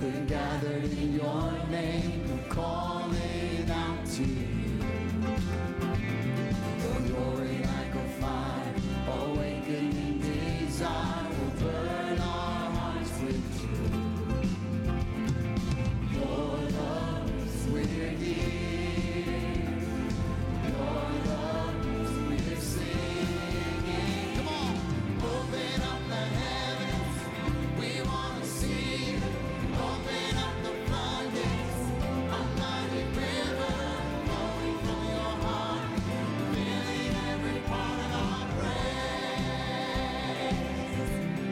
We're gathered in your name, we're calling out to you. Your glory like a fire, awakening desire will burn our hearts with joy. Your love is we're here. Your love is we're singing. Come on, open up the heavens, we want to see. Open up the floodgates, a mighty river flowing from your heart, filling every part of our praise.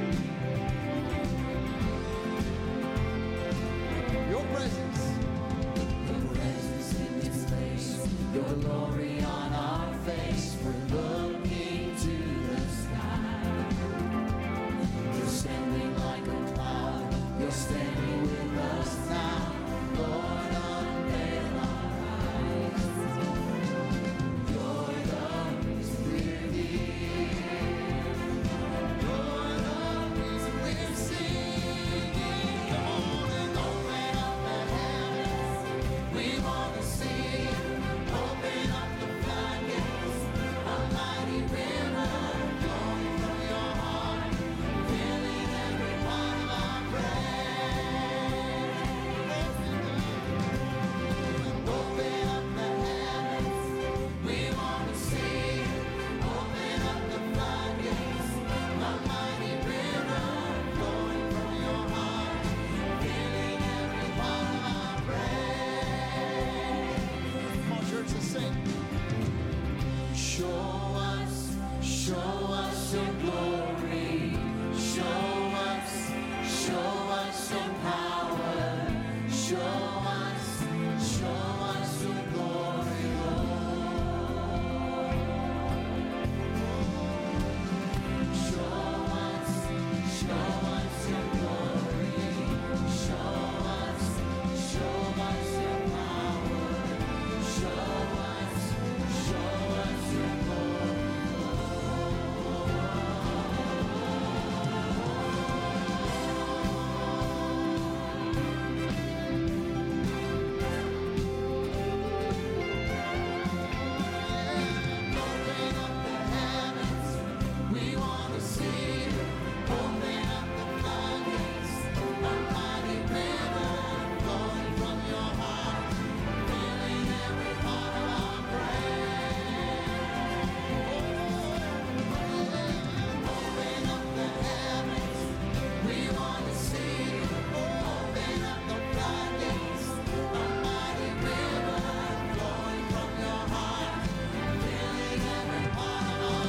Your presence in this place, your glory on our face, we're looking to the sky. You're standing like a cloud, you're standing with us now, Lord, unveil our eyes. Your love is we're here. Your love is we're singing. Come on and open up the heavens, we want to see. Open up the floodgates, a mighty river flowing from your heart, filling every part of our praise. Open up the heavens, we want to see. Open up the floodgates, a mighty river flowing from your heart, filling every part of our praise. Come on, church, let's sing. Show us your glory. Show us your power. Show us your glory, Lord. Show us your glory. Show us your power. Show us your glory. Open up the heavens, we want to see. Open up the floodgates, a mighty river flowing from your heart, filling every part of our praise. Open up the heavens, we want to see. Open up the floodgates, a mighty river flowing from your heart, filling every part of our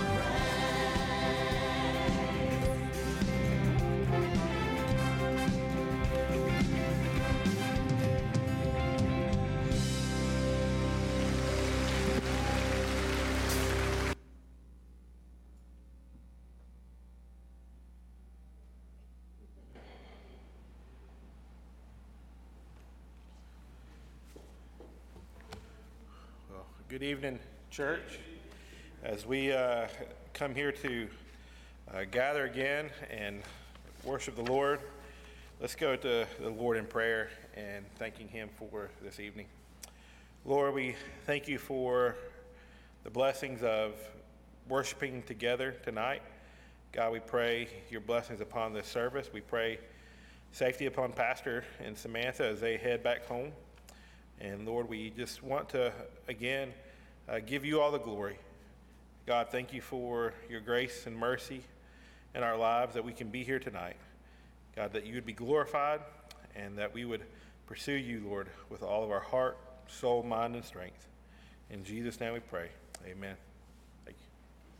Well, good evening, church. As we come here to gather again and worship the Lord, let's go to the Lord in prayer and thanking Him for this evening. Lord, we thank you for the blessings of worshiping together tonight. God, we pray your blessings upon this service. We pray safety upon Pastor and Samantha as they head back home. And Lord, we just want to, again, give you all the glory. God, thank you for your grace and mercy in our lives that we can be here tonight. God, that you would be glorified and that we would pursue you, Lord, with all of our heart, soul, mind, and strength. In Jesus' name we pray. Amen. Thank you.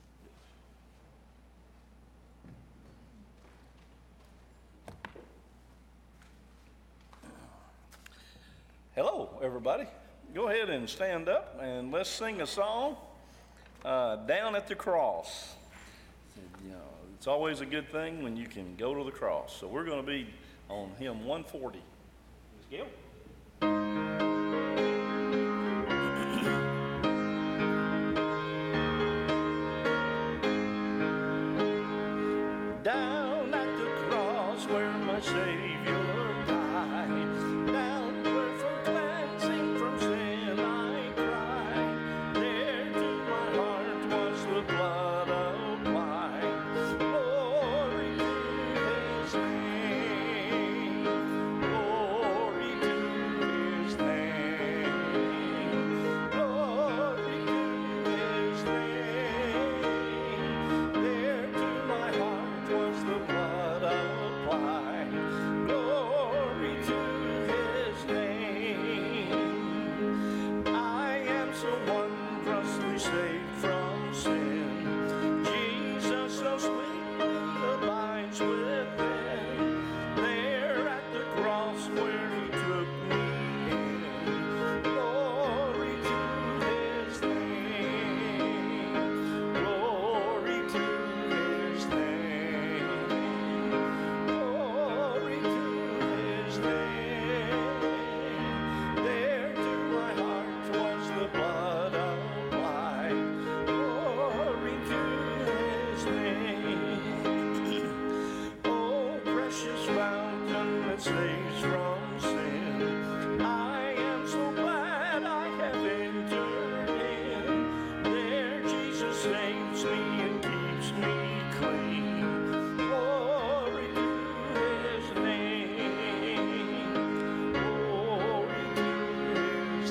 Hello, everybody. Go ahead and stand up and let's sing a song, Down at the Cross. You know, it's always a good thing when you can go to the cross. So we're going to be on hymn 140. Ms. Gail? Down at the cross where my Savior died, saves from sin. I am so glad I have entered in. There Jesus saves me and keeps me clean. Glory to his name. Glory to his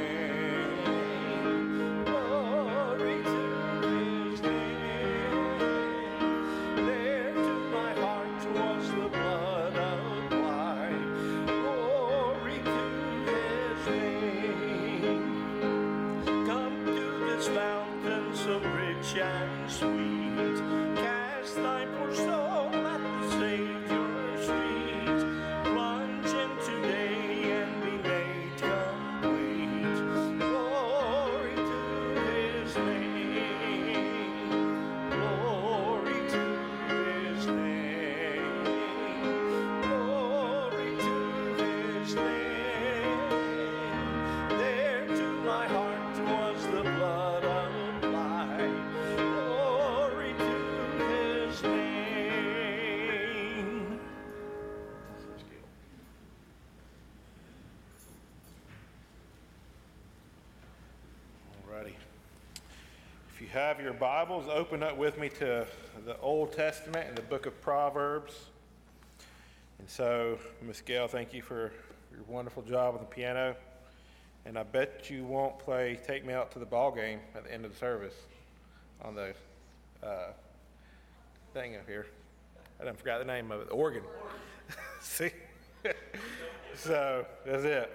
name. Glory to his name. There to my heart was the blood applied. Glory to his name. Come to this fountain so rich and sweet. Cast thy poor soul at the Savior's feet. Plunge in today and be made complete. Glory to his name. Glory to his name. Glory to his name. There to my heart was the blood applied. Glory to his name. Alrighty. If you have your Bibles, open up with me to the Old Testament and the book of Proverbs. And so, Miss Gail, thank you for your wonderful job on the piano. And I bet you won't play Take Me Out to the Ball Game at the end of the service on the thing up here. I done forgot the name of it, the organ. See? So, that's it.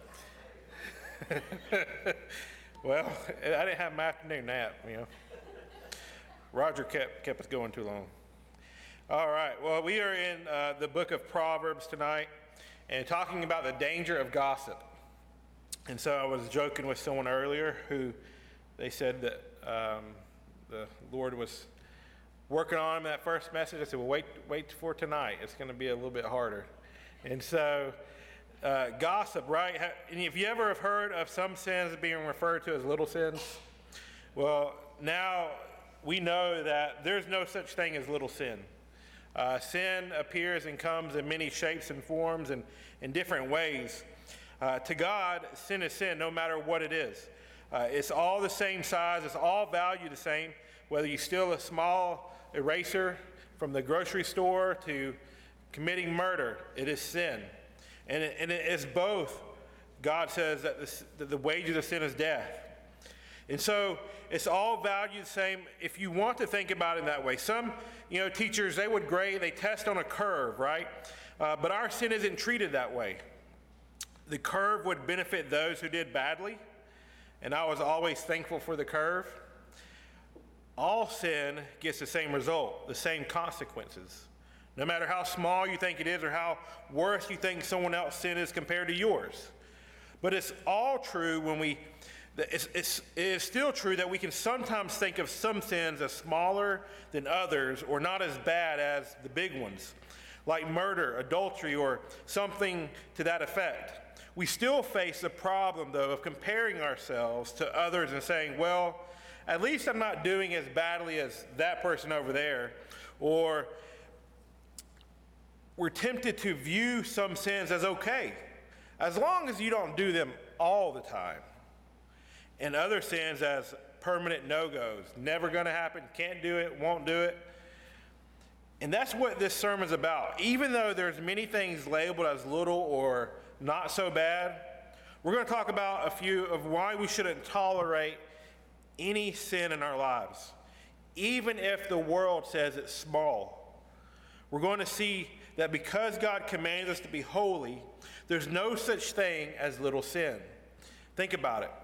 Well, I didn't have my afternoon nap, you know. Roger kept us going too long. All right, well, we are in the book of Proverbs tonight and talking about the danger of gossip. And so I was joking with someone earlier who they said that the Lord was working on him in that first message. I said, well, wait for tonight. It's going to be a little bit harder. And so gossip, right? And if you ever have heard of some sins being referred to as little sins, well, now we know that there's no such thing as little sin. Sin appears and comes in many shapes and forms and in different ways. To God, sin is sin, no matter what it is. It's all the same size. It's all valued the same, whether you steal a small eraser from the grocery store to committing murder. It is sin. And it is both. God says that the wages of sin is death. And so it's all valued the same if you want to think about it in that way. Some, teachers, they test on a curve, right? But our sin isn't treated that way. The curve would benefit those who did badly, and I was always thankful for the curve. All sin gets the same result, the same consequences. No matter how small you think it is or how worse you think someone else's sin is compared to yours. But it's all true it is still true that we can sometimes think of some sins as smaller than others or not as bad as the big ones, like murder, adultery, or something to that effect. We still face the problem, though, of comparing ourselves to others and saying, well, at least I'm not doing as badly as that person over there. Or we're tempted to view some sins as okay, as long as you don't do them all the time. And other sins as permanent no-goes. Never going to happen, can't do it, won't do it. And that's what this sermon's about. Even though there's many things labeled as little or not so bad, we're going to talk about a few of why we shouldn't tolerate any sin in our lives, even if the world says it's small. We're going to see that because God commands us to be holy, there's no such thing as little sin. Think about it.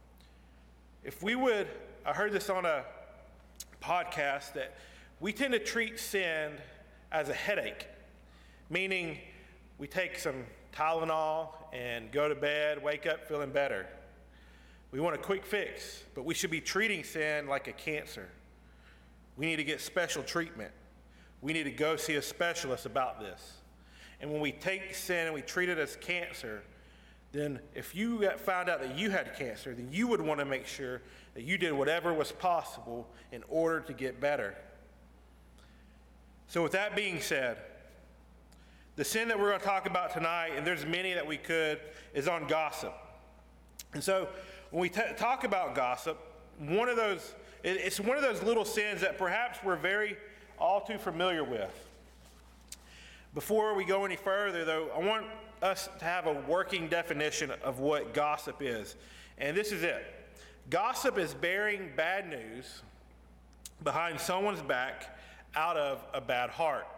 I heard this on a podcast, that we tend to treat sin as a headache, meaning we take some Tylenol and go to bed, wake up feeling better. We want a quick fix, but we should be treating sin like a cancer. We need to get special treatment. We need to go see a specialist about this. And when we take sin and we treat it as cancer, then if you found out that you had cancer, then you would want to make sure that you did whatever was possible in order to get better. So with that being said, The sin that we're going to talk about tonight, and there's many that we could, is on gossip. And so when we talk about gossip, it's one of those little sins that perhaps we're all too familiar with. Before we go any further, though, I want us to have a working definition of what gossip is. And this is it. Gossip is bearing bad news behind someone's back out of a bad heart.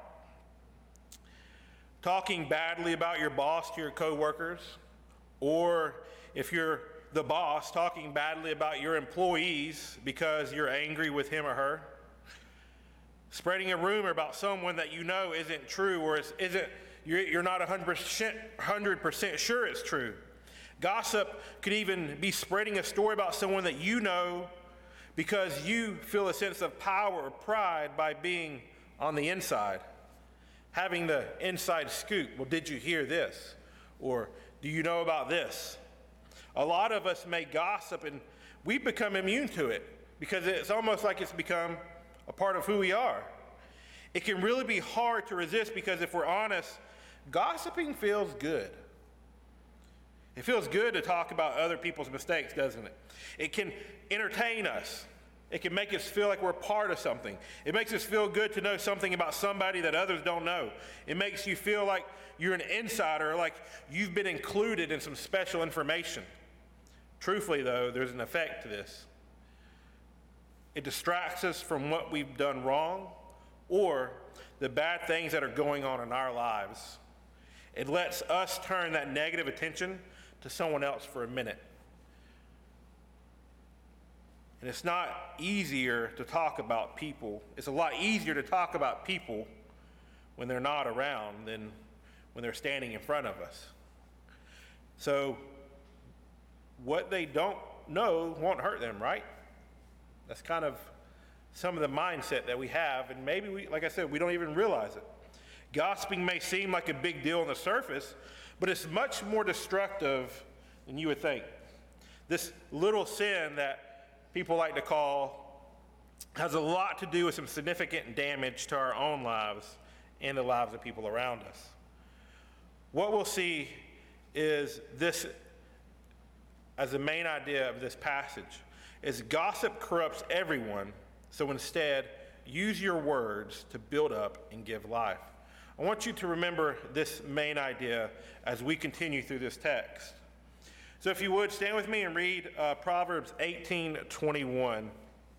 Talking badly about your boss to your coworkers, or if you're the boss, talking badly about your employees because you're angry with him or her. Spreading a rumor about someone that you know isn't true, or you're not 100% sure it's true. Gossip could even be spreading a story about someone that you know because you feel a sense of power or pride by being on the inside. Having the inside scoop. Well, did you hear this? Or do you know about this? A lot of us may gossip and we become immune to it because it's almost like it's become a part of who we are. It can really be hard to resist because if we're honest, gossiping feels good. It feels good to talk about other people's mistakes, doesn't it? It can entertain us. It can make us feel like we're part of something. It makes us feel good to know something about somebody that others don't know. It makes you feel like you're an insider, like you've been included in some special information. Truthfully, though, there's an effect to this. It distracts us from what we've done wrong or the bad things that are going on in our lives. It lets us turn that negative attention to someone else for a minute. And it's not easier to talk about people. It's a lot easier to talk about people when they're not around than when they're standing in front of us. So what they don't know won't hurt them, right? That's kind of some of the mindset that we have, and maybe like I said, we don't even realize it. Gossiping may seem like a big deal on the surface, but it's much more destructive than you would think. This little sin that people like to call has a lot to do with some significant damage to our own lives and the lives of people around us. What we'll see is this as the main idea of this passage is gossip corrupts everyone, so instead use your words to build up and give life. I want you to remember this main idea as we continue through this text. So if you would, stand with me and read Proverbs 18:21.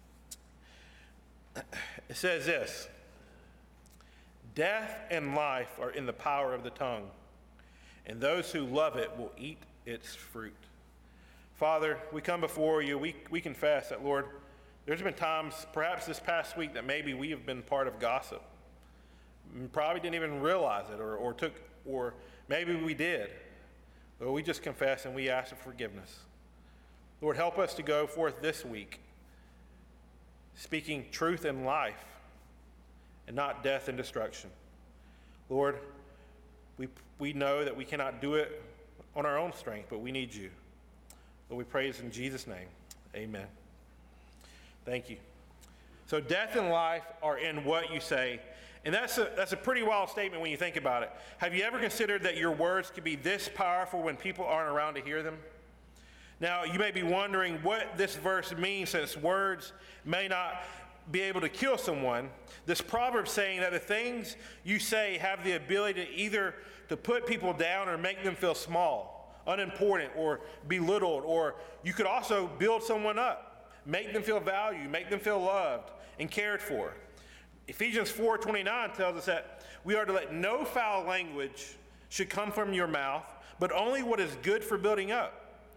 It says this: "Death and life are in the power of the tongue, and those who love it will eat its fruit." Father, we come before you. We confess that, Lord, there's been times, perhaps this past week, that maybe we have been part of gossip. We probably didn't even realize it, or maybe we did. But we just confess and we ask for forgiveness. Lord, help us to go forth this week speaking truth and life and not death and destruction. Lord, we know that we cannot do it on our own strength, but we need you. Lord, we praise in Jesus' name. Amen. Thank you. So death and life are in what you say. And that's a pretty wild statement when you think about it. Have you ever considered that your words can be this powerful when people aren't around to hear them? Now, you may be wondering what this verse means, since words may not be able to kill someone. This proverb saying that the things you say have the ability to either to put people down or make them feel small, unimportant, or belittled, or you could also build someone up, make them feel valued, make them feel loved and cared for. Ephesians 4:29 tells us that we are to let no foul language should come from your mouth, but only what is good for building up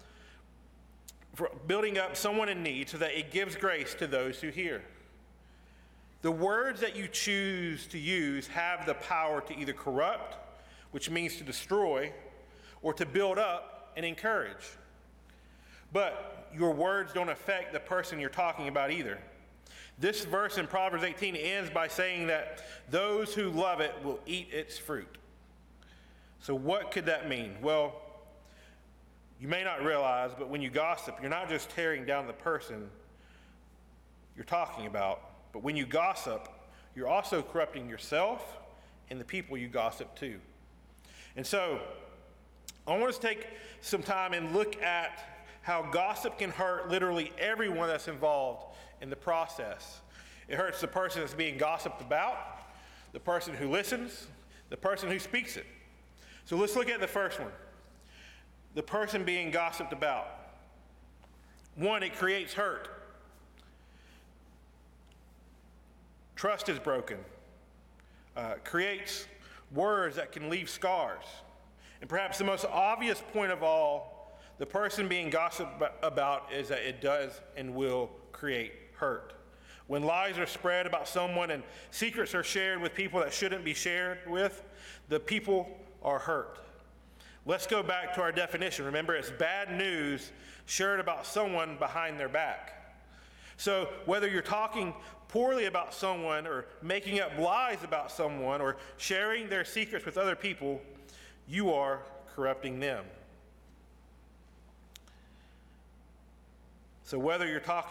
someone in need, so that it gives grace to those who hear. The words that you choose to use have the power to either corrupt, which means to destroy, or to build up and encourage. But your words don't affect the person you're talking about either. This verse in Proverbs 18 ends by saying that those who love it will eat its fruit. So what could that mean? Well, you may not realize, but when you gossip, you're not just tearing down the person you're talking about, but when you gossip, you're also corrupting yourself and the people you gossip to. And so I want us to take some time and look at how gossip can hurt literally everyone that's involved in the process. It hurts the person that's being gossiped about, the person who listens, the person who speaks it. So let's look at the first one, the person being gossiped about. One, it creates hurt. Trust is broken. Creates words that can leave scars. And perhaps the most obvious point of all, the person being gossiped about is that it does and will create hurt. When lies are spread about someone and secrets are shared with people that shouldn't be shared with, the people are hurt. Let's go back to our definition. Remember, it's bad news shared about someone behind their back. So whether you're talking poorly about someone or making up lies about someone or sharing their secrets with other people, you are corrupting them. So whether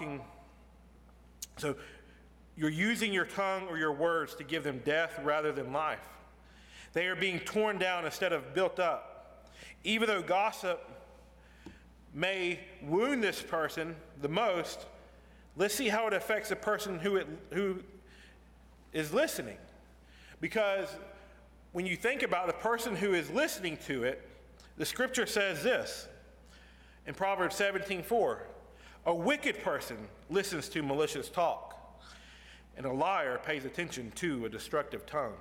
you're using your tongue or your words to give them death rather than life. They are being torn down instead of built up. Even though gossip may wound this person the most, let's see how it affects the person who is listening. Because when you think about the person who is listening to it, the scripture says this in Proverbs 17:4. A wicked person listens to malicious talk, and a liar pays attention to a destructive tongue.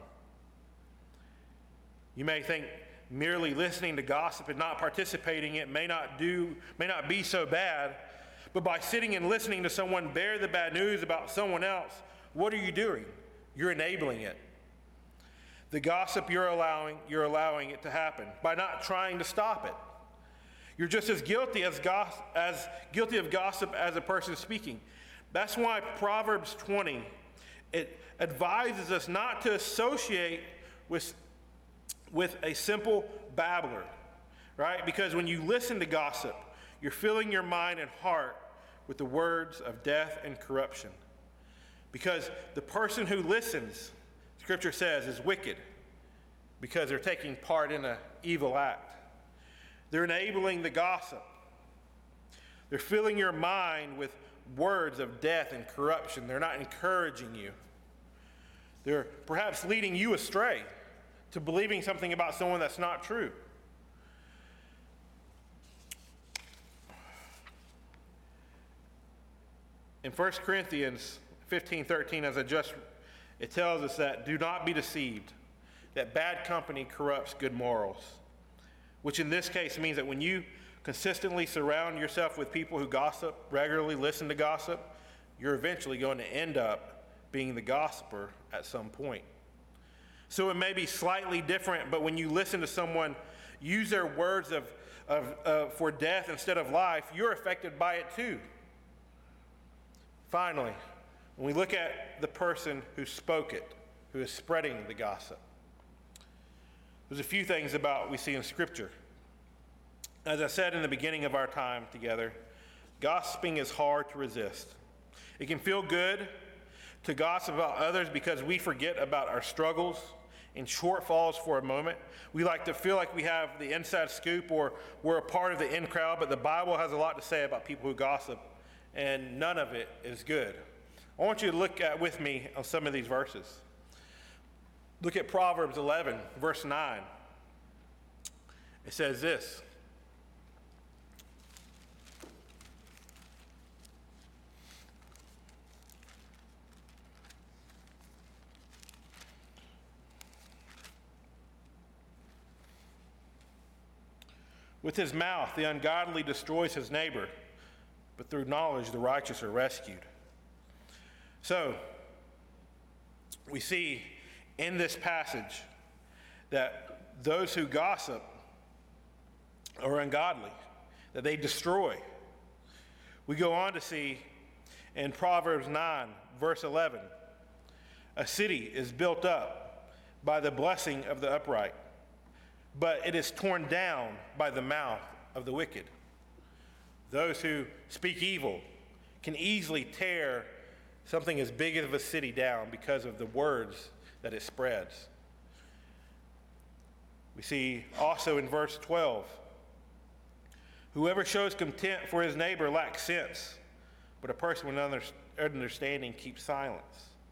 You may think merely listening to gossip and not participating in it may not be so bad, but by sitting and listening to someone bear the bad news about someone else, what are you doing? You're enabling it. The gossip you're allowing it to happen by not trying to stop it. You're just as guilty of gossip as a person speaking. That's why Proverbs 20, it advises us not to associate with a simple babbler, right? Because when you listen to gossip, you're filling your mind and heart with the words of death and corruption. Because the person who listens, Scripture says, is wicked because they're taking part in an evil act. They're enabling the gossip. They're filling your mind with words of death and corruption. They're not encouraging you. They're perhaps leading you astray to believing something about someone that's not true. In 1 Corinthians 15:13, it tells us that do not be deceived, that bad company corrupts good morals, which in this case means that when you consistently surround yourself with people who gossip, regularly listen to gossip, you're eventually going to end up being the gossiper at some point. So it may be slightly different, but when you listen to someone use their words for death instead of life, you're affected by it too. Finally, when we look at the person who spoke it, who is spreading the gossip, there's a few things we see in Scripture. As I said in the beginning of our time together, gossiping is hard to resist. It can feel good to gossip about others because we forget about our struggles and shortfalls for a moment. We like to feel like we have the inside scoop or we're a part of the in crowd, but the Bible has a lot to say about people who gossip, and none of it is good. I want you to look with me on some of these verses. Look at Proverbs 11, verse 9. It says this. With his mouth, the ungodly destroys his neighbor, but through knowledge, the righteous are rescued. So, we see in this passage that those who gossip are ungodly, that they destroy. We go on to see in Proverbs 9, verse 11, a city is built up by the blessing of the upright, but it is torn down by the mouth of the wicked. Those who speak evil can easily tear something as big as a city down because of the words that it spreads. We see also in verse 12, whoever shows contempt for his neighbor lacks sense, but a person with understanding keeps silent.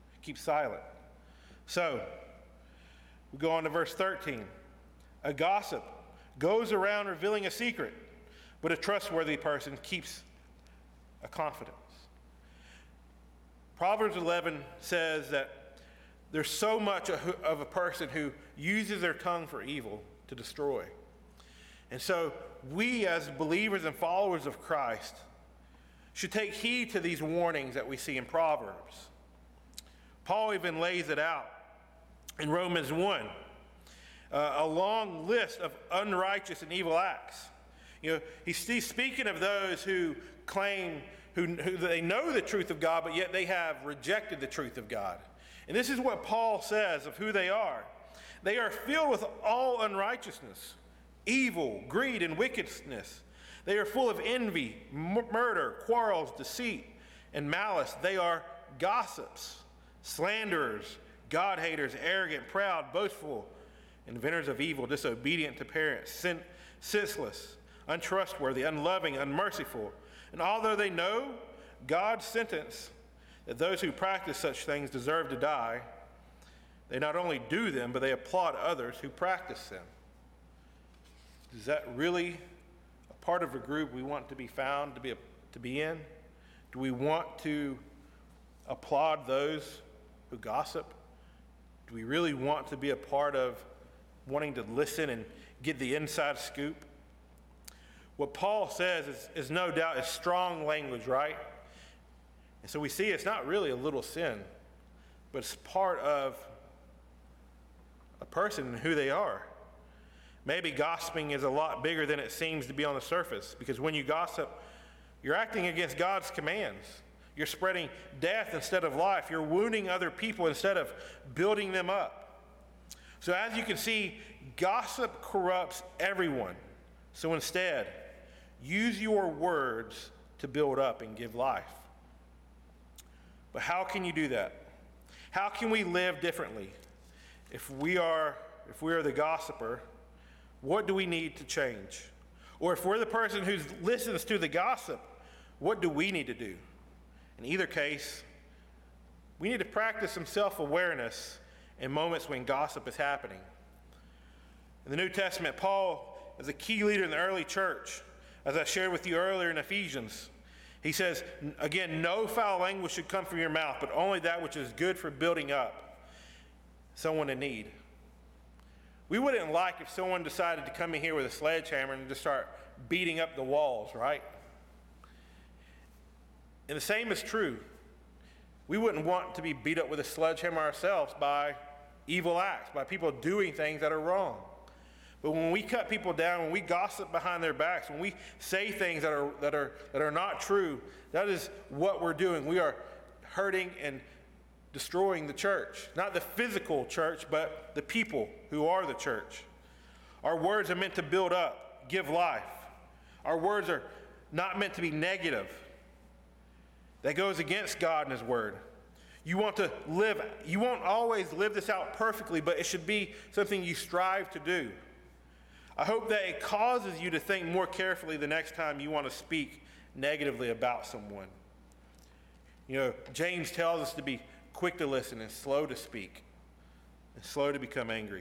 So, we go on to verse 13. A gossip goes around revealing a secret, but a trustworthy person keeps a confidence. Proverbs 11 says that there's so much of a person who uses their tongue for evil to destroy. And so we as believers and followers of Christ should take heed to these warnings that we see in Proverbs. Paul even lays it out in Romans 1, a long list of unrighteous and evil acts. He's speaking of those who claim, who they know the truth of God, but yet they have rejected the truth of God. And this is what Paul says of who they are. They are filled with all unrighteousness, evil, greed, and wickedness. They are full of envy, murder, quarrels, deceit, and malice. They are gossips, slanderers, God-haters, arrogant, proud, boastful, inventors of evil, disobedient to parents, senseless, untrustworthy, unloving, unmerciful. And although they know God's sentence that those who practice such things deserve to die, they not only do them, but they applaud others who practice them. Is that really a part of a group we want to be found, to be in? Do we want to applaud those who gossip? Do we really want to be a part of wanting to listen and get the inside scoop? What Paul says is no doubt is strong language, right? And so we see it's not really a little sin, but it's part of a person and who they are. Maybe gossiping is a lot bigger than it seems to be on the surface, because when you gossip, you're acting against God's commands. You're spreading death instead of life. You're wounding other people instead of building them up. So as you can see, gossip corrupts everyone. So instead, use your words to build up and give life. But how can you do that? How can we live differently? If we are the gossiper, what do we need to change? Or if we're the person who listens to the gossip, what do we need to do? In either case, we need to practice some self-awareness in moments when gossip is happening. In the New Testament, Paul is a key leader in the early church. As I shared with you earlier in Ephesians, he says, again, no foul language should come from your mouth, but only that which is good for building up someone in need. We wouldn't like if someone decided to come in here with a sledgehammer and just start beating up the walls, right? And the same is true. We wouldn't want to be beat up with a sledgehammer ourselves by evil acts, by people doing things that are wrong. But when we cut people down, when we gossip behind their backs, when we say things that are not true, that is what we're doing. We are hurting and destroying the church. Not the physical church, but the people who are the church. Our words are meant to build up, give life. Our words are not meant to be negative. That goes against God and His Word. You won't always live this out perfectly, but it should be something you strive to do. I hope that it causes you to think more carefully the next time you want to speak negatively about someone. James tells us to be quick to listen and slow to speak and slow to become angry.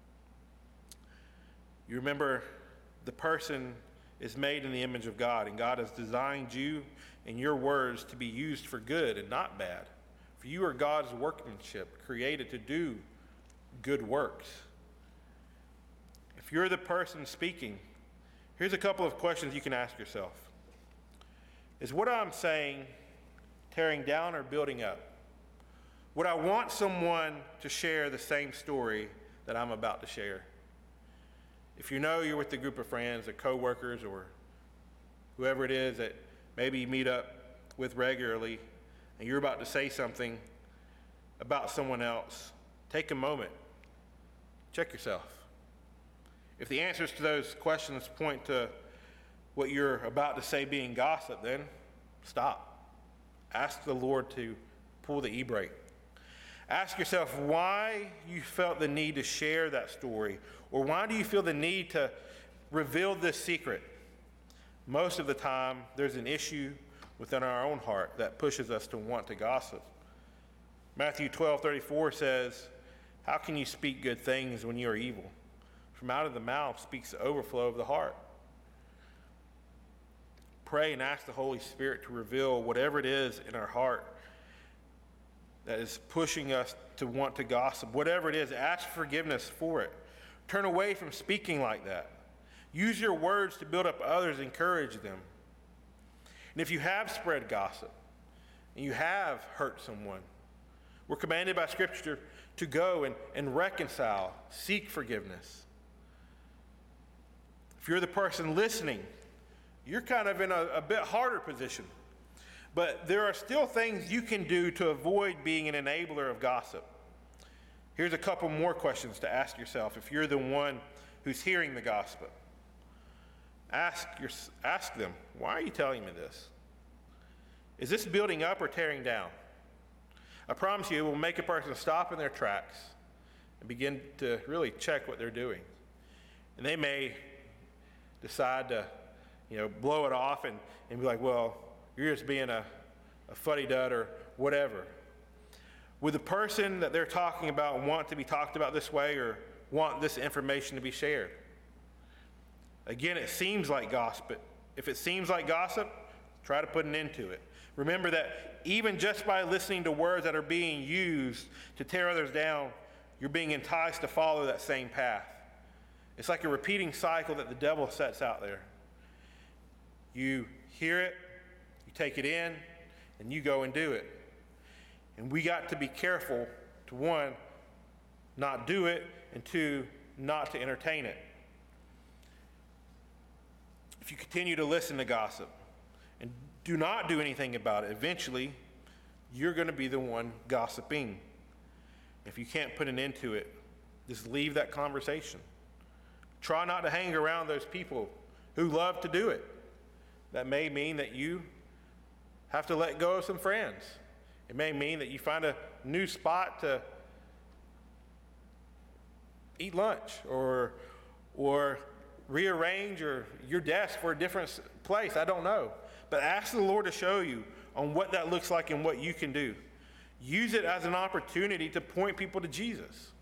You remember, the person is made in the image of God, and God has designed you and your words to be used for good and not bad. For you are God's workmanship, created to do good works. If you're the person speaking, here's a couple of questions you can ask yourself. Is what I'm saying tearing down or building up? Would I want someone to share the same story that I'm about to share? If you're with a group of friends or coworkers or whoever it is that maybe you meet up with regularly, and you're about to say something about someone else, take a moment. Check yourself. If the answers to those questions point to what you're about to say being gossip, then stop. Ask the Lord to pull the e-brake. Ask yourself why you felt the need to share that story, or why do you feel the need to reveal this secret? Most of the time, there's an issue within our own heart that pushes us to want to gossip. Matthew 12:34 says, "How can you speak good things when you are evil? From out of the mouth speaks the overflow of the heart." Pray and ask the Holy Spirit to reveal whatever it is in our heart that is pushing us to want to gossip. Whatever it is, ask forgiveness for it. Turn away from speaking like that. Use your words to build up others, encourage them. And if you have spread gossip and you have hurt someone, we're commanded by Scripture to go and reconcile, seek forgiveness. If you're the person listening, you're kind of in a bit harder position. But there are still things you can do to avoid being an enabler of gossip. Here's a couple more questions to ask yourself if you're the one who's hearing the gossip. Ask them, why are you telling me this? Is this building up or tearing down? I promise you it will make a person stop in their tracks and begin to really check what they're doing. And they may decide to blow it off and be like, well, you're just being a fuddy-dud or whatever. Would the person that they're talking about want to be talked about this way or want this information to be shared? Again, it seems like gossip. If it seems like gossip, try to put an end to it. Remember that even just by listening to words that are being used to tear others down, you're being enticed to follow that same path. It's like a repeating cycle that the devil sets out there. You hear it, you take it in, and you go and do it. And we got to be careful to, one, not do it, and two, not to entertain it. If you continue to listen to gossip and do not do anything about it, eventually you're going to be the one gossiping. If you can't put an end to it, just leave that conversation. Try not to hang around those people who love to do it. That may mean that you have to let go of some friends. It may mean that you find a new spot to eat lunch or rearrange your desk for a different place. I don't know. But ask the Lord to show you on what that looks like and what you can do. Use it as an opportunity to point people to Jesus.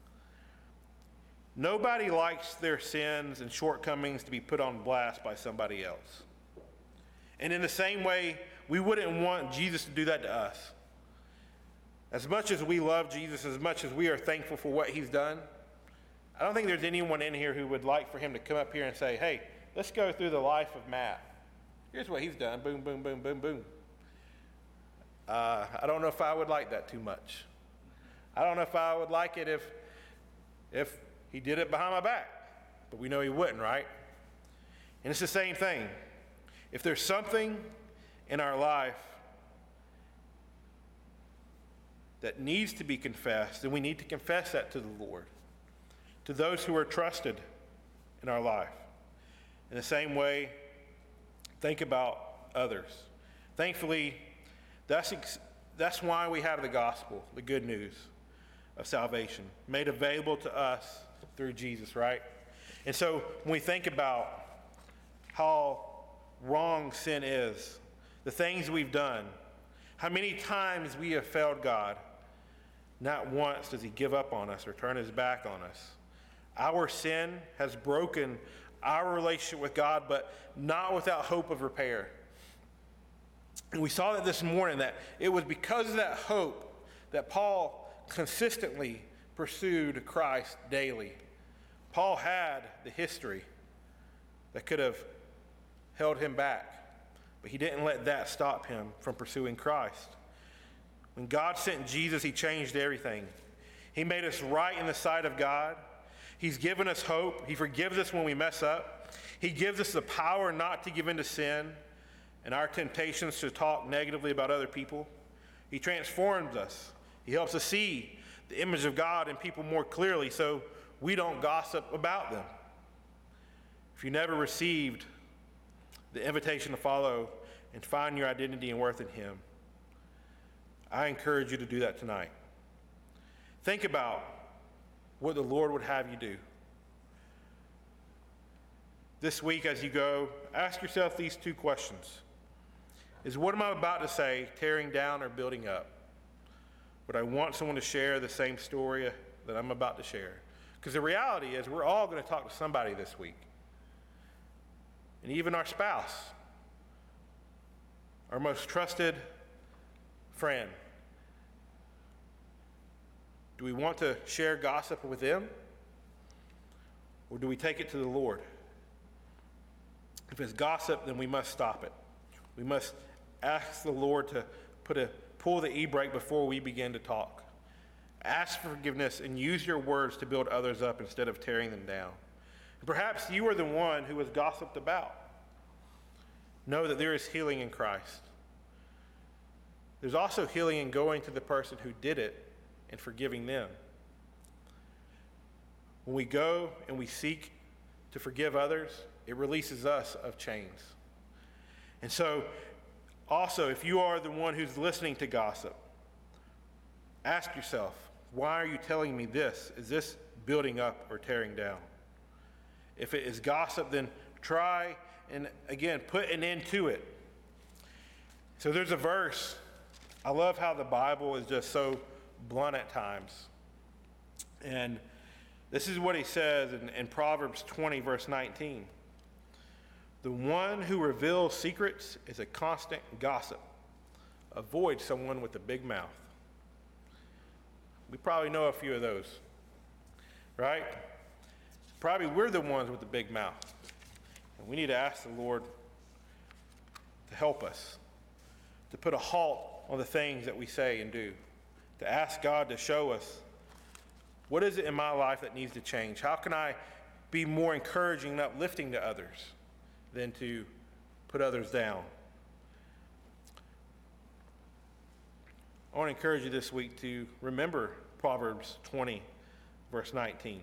Nobody likes their sins and shortcomings to be put on blast by somebody else. And in the same way, we wouldn't want Jesus to do that to us. As much as we love Jesus, as much as we are thankful for what he's done, I don't think there's anyone in here who would like for him to come up here and say, hey, let's go through the life of Matt. Here's what he's done. Boom, boom, boom, boom, boom. I don't know if I would like that too much. I don't know if I would like it if he did it behind my back. But we know he wouldn't, right? And it's the same thing. If there's something in our life that needs to be confessed, then we need to confess that to the Lord, to those who are trusted in our life. In the same way, think about others. Thankfully, that's why we have the gospel, the good news of salvation, made available to us through Jesus, right? And so when we think about how wrong sin is, the things we've done, how many times we have failed God, not once does he give up on us or turn his back on us. Our sin has broken our relationship with God, but not without hope of repair. And we saw that this morning, that it was because of that hope that Paul consistently pursued Christ daily. Paul had the history that could have held him back, but he didn't let that stop him from pursuing Christ. When God sent Jesus, he changed everything. He made us right in the sight of God. He's given us hope. He forgives us when we mess up. He gives us the power not to give in to sin and our temptations to talk negatively about other people. He transforms us. He helps us see the image of God in people more clearly so we don't gossip about them. If you never received the invitation to follow and find your identity and worth in him, I encourage you to do that tonight. Think about what the Lord would have you do. This week as you go, ask yourself these two questions. Is what am I about to say tearing down or building up? Would I want someone to share the same story that I'm about to share? Because the reality is we're all going to talk to somebody this week. And even our spouse, our most trusted friend. Do we want to share gossip with them? Or do we take it to the Lord? If it's gossip, then we must stop it. We must ask the Lord to pull the e-brake before we begin to talk. Ask for forgiveness and use your words to build others up instead of tearing them down. And perhaps you are the one who was gossiped about. Know that there is healing in Christ. There's also healing in going to the person who did it and forgiving them. When we go and we seek to forgive others, it releases us of chains. And so, also, if you are the one who's listening to gossip, ask yourself, why are you telling me this? Is this building up or tearing down? If it is gossip, then try and, again, put an end to it. So there's a verse. I love how the Bible is just so blunt at times. And this is what he says in Proverbs 20, verse 19. The one who reveals secrets is a constant gossip. Avoid someone with a big mouth. We probably know a few of those, right? Probably we're the ones with the big mouth. And we need to ask the Lord to help us, to put a halt on the things that we say and do, to ask God to show us what is it in my life that needs to change? How can I be more encouraging and uplifting to others than to put others down? I want to encourage you this week to remember Proverbs 20, verse 19.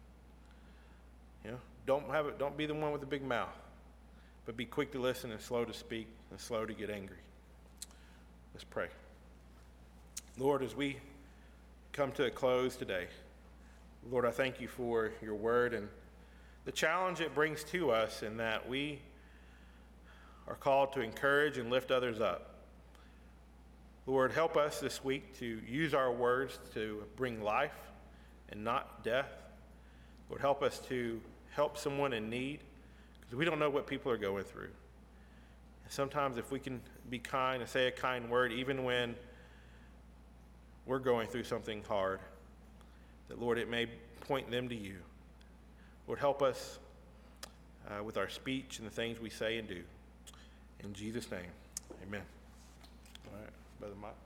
Don't be the one with the big mouth, but be quick to listen and slow to speak and slow to get angry. Let's pray. Lord, as we come to a close today, Lord, I thank you for your word and the challenge it brings to us in that we are called to encourage and lift others up. Lord, help us this week to use our words to bring life and not death. Lord, help us to help someone in need because we don't know what people are going through. And sometimes if we can be kind and say a kind word, even when we're going through something hard, that, Lord, it may point them to you. Lord, help us with our speech and the things we say and do. In Jesus' name, amen. All right, Brother Mike.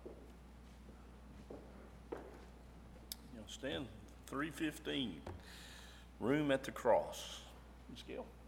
Stand 315, room at the cross. Ms. Gail.